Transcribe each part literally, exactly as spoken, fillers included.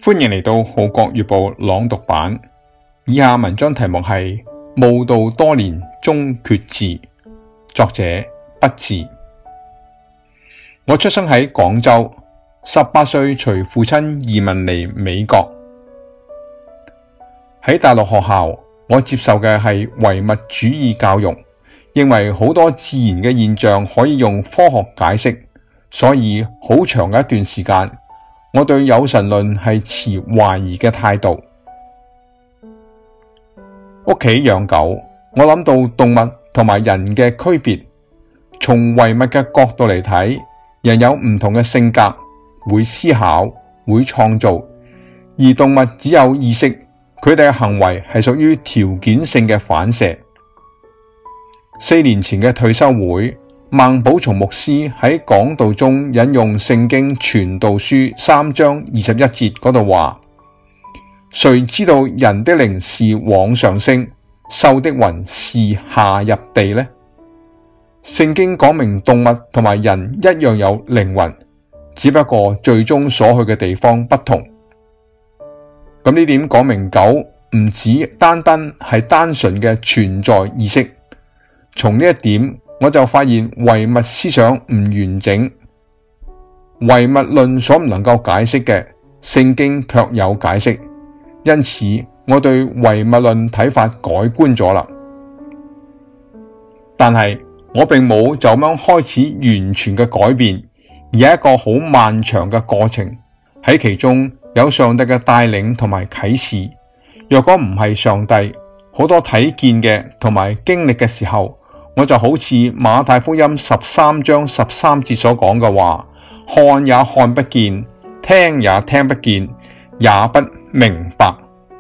歡迎嚟到《號角月報》朗讀版。以下文章題目係慕道多年終決志，作者不治。我出生喺廣州，十八歲隨父親移民嚟美國。喺大陸學校，我接受嘅係唯物主義教育，認為好多自然嘅現象可以用科學解釋，所以好長嘅一段時間，我對有神論係持懷疑嘅態度。屋企養狗，我諗到動物同埋人嘅區別。從唯物嘅角度嚟睇，人有唔同嘅性格，會思考，會創造，而動物只有意識，佢哋嘅行為係屬於條件性嘅反射。四年前嘅退休會，孟寶松牧師喺講道中引用聖經傳道書三章二十一節嗰度話：誰知道人的靈是往上升，獸的魂是下入地呢？聖經講明動物同埋人一樣有靈魂，只不過最終所去嘅地方不同。咁呢點講明狗唔止單單係單純嘅存在意識。從呢一點，我就發現唯物思想唔完整，唯物論所唔能夠解釋嘅，聖經卻有解釋。因此，我對唯物論睇法改觀咗啦。但係我並冇就咁樣開始完全嘅改變，而係一個好漫長嘅過程。喺其中有上帝嘅帶領同埋啟示。若果唔係上帝，好多睇見嘅同埋經歷嘅時候，我就好似馬太福音十三章十三節所講嘅話，看也看不見，聽也聽不見，也不明白。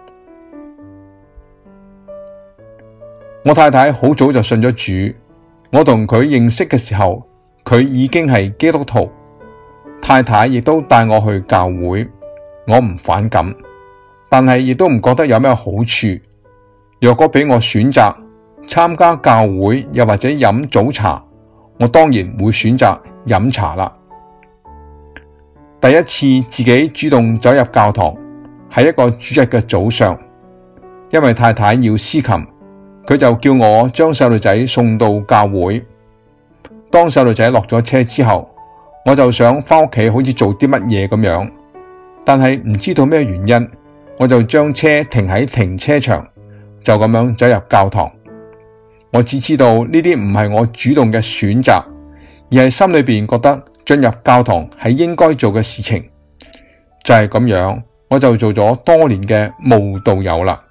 我太太好早就信咗主，我同佢認識嘅時候，佢已經係基督徒。太太亦都帶我去教會，我唔反感，但係亦都唔覺得有咩好處。若果俾我選擇參加教會又或者飲早茶，我當然會選擇飲茶啦。第一次自己主動走入教堂係一個主日嘅早上，因為太太要司琴，佢就叫我將細路仔送到教會。當細路仔落咗車之後，我就想返屋企好似做啲乜嘢咁樣，但係唔知道咩原因，我就將車停喺停車場，就咁樣走入教堂。我只知道呢啲唔係我主動嘅選擇，而係心裏邊覺得進入教堂係應該做嘅事情。就係咁樣，我就做咗多年嘅慕道友啦。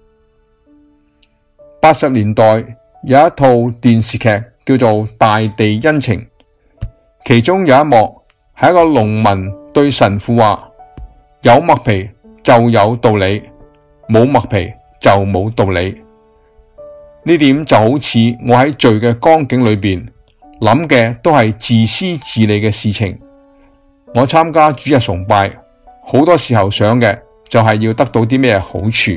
八十年代有一套電視劇叫做《大地恩情》，其中有一幕係一個農民對神父話：有麥皮就有道理，冇麥皮就冇道理。呢點就好似我喺罪嘅光景裏邊諗嘅都係自私自利嘅事情。我參加主日崇拜，好多時候想嘅就係要得到啲咩好處。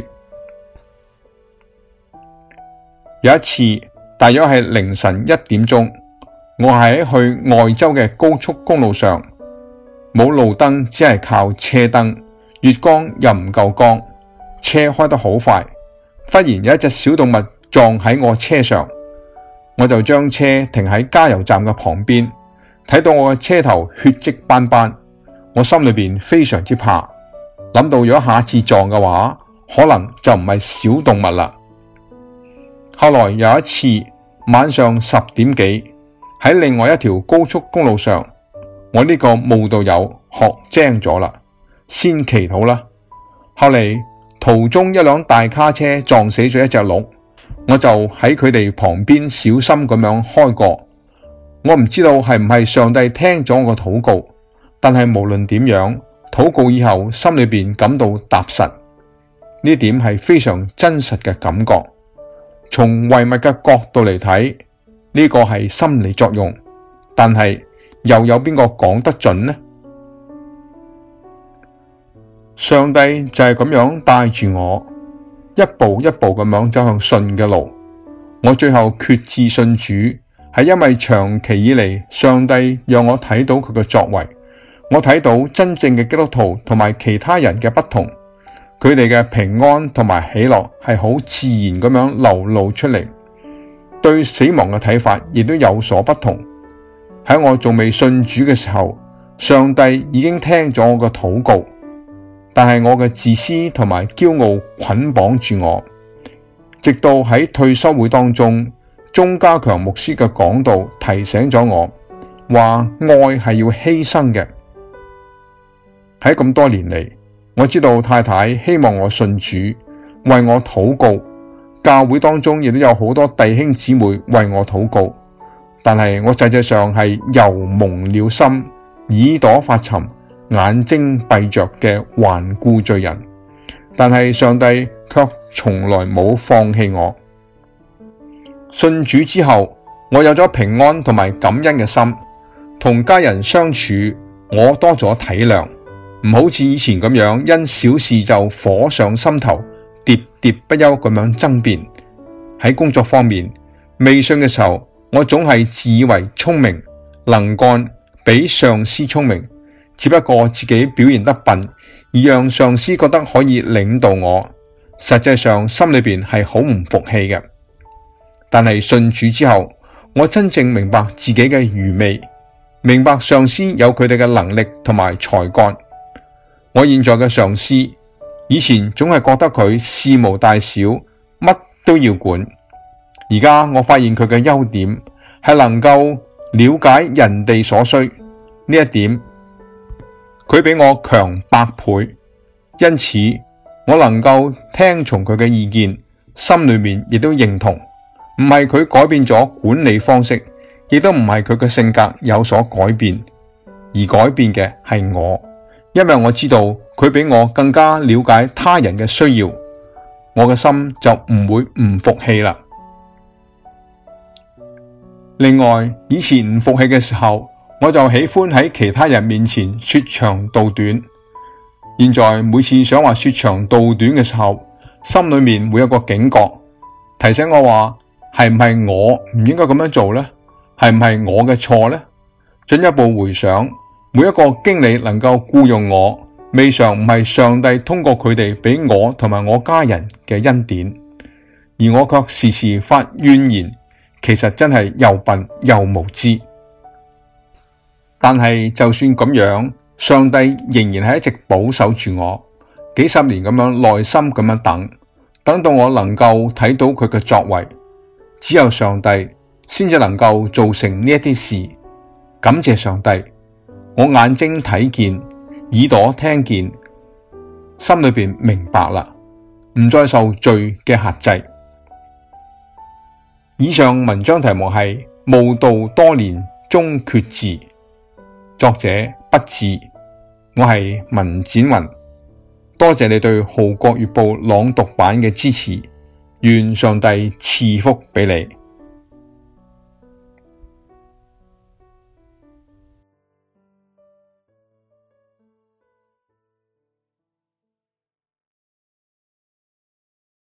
有一次，大約係凌晨一點鐘，我喺去外州嘅高速公路上，冇路燈，只係靠車燈，月光又唔夠光，車開得好快，忽然有一隻小動物撞喺我車上，我就將車停喺加油站嘅旁邊，睇到我嘅車頭血跡斑斑，我心裏邊非常之怕，諗到如果下次撞嘅話，可能就唔係小動物啦。後來有一次晚上十點幾，喺另外一條高速公路上，我呢個慕道友學精咗啦，先祈禱啦。後嚟途中一輛大卡車撞死咗一隻鹿，我就喺佢哋旁邊小心咁樣開過。我唔知道係唔係上帝聽咗我個禱告，但係無論點樣，禱告以後心裏邊感到踏實，呢點係非常真實嘅感覺。從唯物嘅角度嚟睇，呢個係心理作用，但係又有邊個講得準呢？上帝就係咁樣帶住我，一步一步咁樣走向信嘅路。我最後決志信主，係因為長期以嚟上帝讓我睇到佢嘅作為， 我睇到真正嘅基督徒同埋其他人嘅不同，佢哋嘅平安同埋喜樂係好自然咁樣流露出嚟，對死亡嘅睇法亦都有所不同。喺我仲未信主嘅時候，上帝已經聽咗我嘅禱告，但係我嘅自私同埋驕傲捆綁住我，直到喺退休會當中，鍾家強牧師嘅講道提醒咗我，話愛係要犧牲嘅。喺咁多年嚟，我知道太太希望我信主，為我禱告，教會當中亦都有好多弟兄姊妹為我禱告，但係我實際上係油蒙了心，耳朵發沉，眼睛閉着嘅頑固罪人，但係上帝卻從來冇放棄我。信主之後，我有咗平安同埋感恩嘅心，同家人相處，我多咗體諒，唔好似以前咁樣因小事就火上心頭，喋喋不休咁樣爭辯。喺工作方面，未信嘅時候，我總係自以為聰明能幹，比上司聰明，只不過自己表現得笨，而讓上司覺得可以領導我，實際上心裏邊係好唔服氣嘅。但係信主之後，我真正明白自己嘅愚昧，明白上司有佢哋嘅能力同埋才幹。我現在嘅上司，以前總係覺得佢事無大小，乜都要管。而家我發現佢嘅優點係能夠了解人哋所需，呢一點佢比我強百倍，因此我能夠聽從佢嘅意見，心裏面亦都認同。唔係佢改變咗管理方式，亦都唔係佢嘅性格有所改變，而改變嘅係我，因為我知道佢比我更加了解他人嘅需要，我嘅心就唔會唔服氣啦。另外，以前唔服氣嘅時候，我就喜歡喺其他人面前說長道短，現在每次想話說長道短嘅時候，心裏面會有個警覺，提醒我話，係唔係我唔應該咁樣做呢？係唔係我嘅錯呢？進一步回想，每一個經理能夠僱用我，未嘗唔係上帝通過佢哋俾我同埋我家人嘅恩典，而我卻時時發怨言，其實真係又笨又無知。但係就算咁樣，上帝仍然係一直保守住我，幾十年咁樣耐心咁樣等，等到我能夠睇到佢嘅作為。只有上帝先至能夠做成呢一啲事，感謝上帝，我眼睛睇見，耳朵聽見，心裏邊明白啦，唔再受罪嘅轄制。以上文章題目係慕道多年終決志，作者不治，我係文展雲，多謝你對《號角月報》朗讀版嘅支持。願上帝賜福俾你。